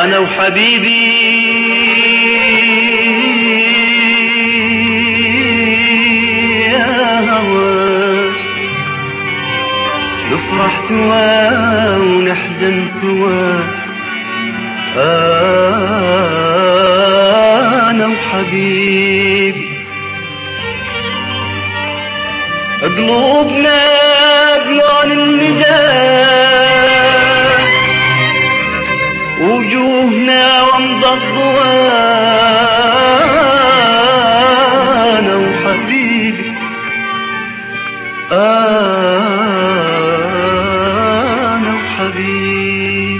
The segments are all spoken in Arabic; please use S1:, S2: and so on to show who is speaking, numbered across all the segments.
S1: أنا وحبيبي يا هوى نفرح سوا ونحزن سوا أنا وحبيبي قلوبنا بلون النداء وجوهنا ومضى الضوء أنا وحبيبي أنا وحبيبي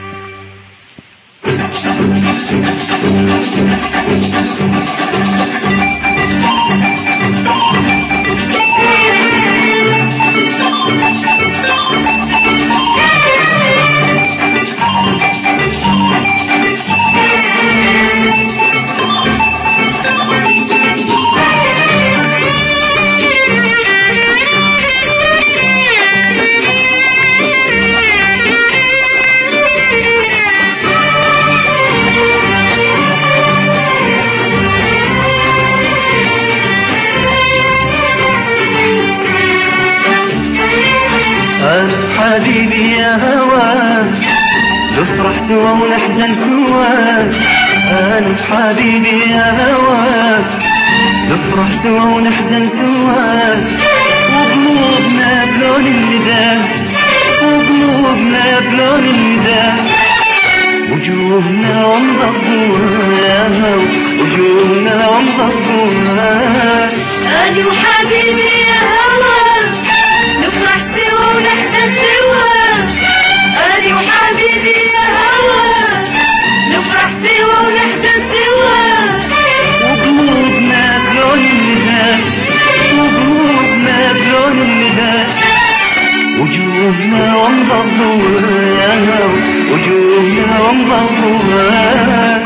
S1: حبيبي يا هوى نفرح سوا ونحزن سوا أنا حبيبي يا هوى نفرح سوا ونحزن سوا وقلوبنا بلون النداء وقلوبنا بلون النداء وجوهنا ومضى الضوء وجوهنا ومضى الضوء
S2: أنا وحبيبي يا هوى نفرح سوا ونحزن سوا أنا وحبيبي يا هوى نفرح سوا ونحزن سوا
S1: وقلوبنا بلون النداء وقلوبنا بلون النداء وجوهنا ومضى الضوء وجوهنا ومضى الضوء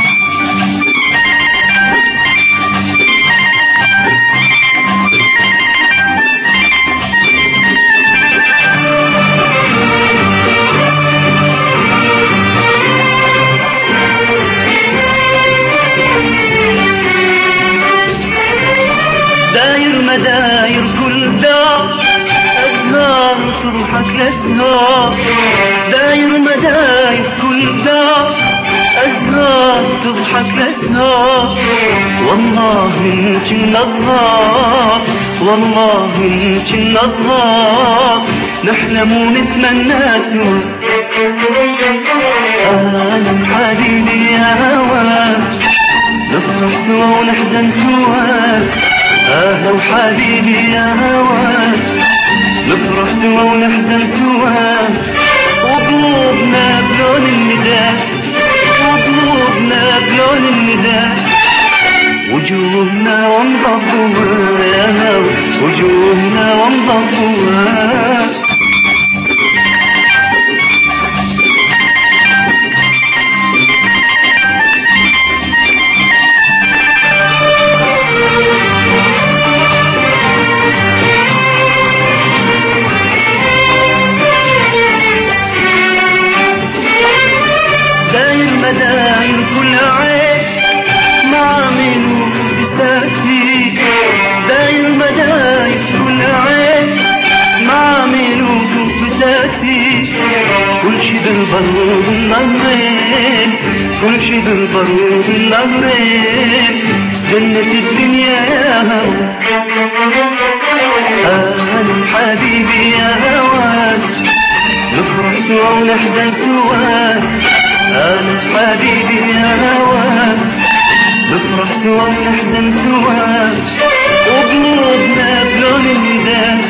S1: داير مداير كل دار أزهار تضحك لأزهار داير مداير كل دار أزهار تضحك لأزهار والله إن كنا صغار والله إن كنا صغار نحلم ونتمنى سوا أنا وحبيبي يا هوى نفرح سوا ونحزن سوا أهلا وحبيبي يا هوى نفرح سوا ونحزن سوا وقلوبنا بلون النداء وقلوبنا بلون النداء وجوهنا ومضى الضوء وجوهنا ومضى الضوء داير كل عين مع منو بساتي داير مداير كل عين مع منو بساتي كل شي بالبرود النهرين كل شي بالبرود النهرين جنة الدنيا يا هوى أنا حبيبي يا هوى نفرح سوا ونحزن سوا أنا حبيبي يا هوى نفرح سوا ونحزن سوا وقلوبنا بلون النداء